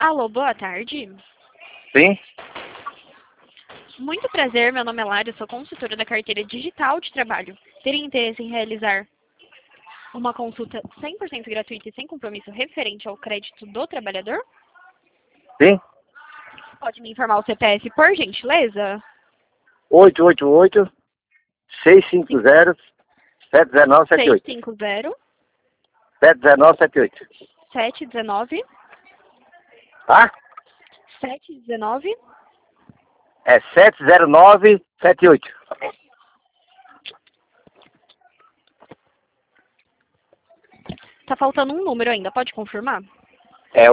Alô, boa tarde. Sim? Muito prazer, meu nome é Lara, eu sou consultora da carteira digital de trabalho. Teria interesse em realizar uma consulta 100% gratuita e sem compromisso referente ao crédito do trabalhador? Sim? Pode me informar o CPF, por gentileza? 888-650-71978. 650 71978. 719 Tá? 719. É 70978. Tá faltando um número ainda, pode confirmar? É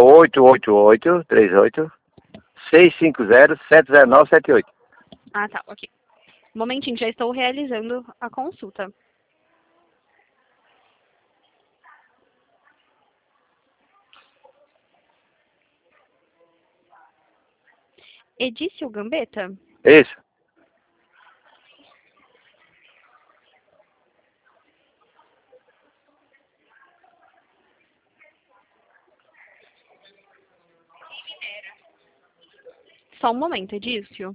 888-38-650-70978. Ah, tá, ok. Um momentinho, já estou realizando a consulta. Edício Gambetta? Isso. Só um momento, Edício.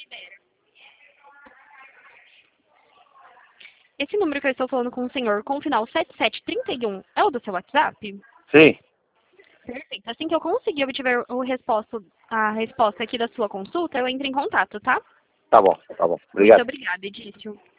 Esse número que eu estou falando com o senhor, com o final 7731, é o do seu WhatsApp? Sim. Perfeito. Assim que eu conseguir obter a resposta aqui da sua consulta, eu entro em contato, tá? Tá bom, tá bom. Muito Obrigado. obrigada, Edício.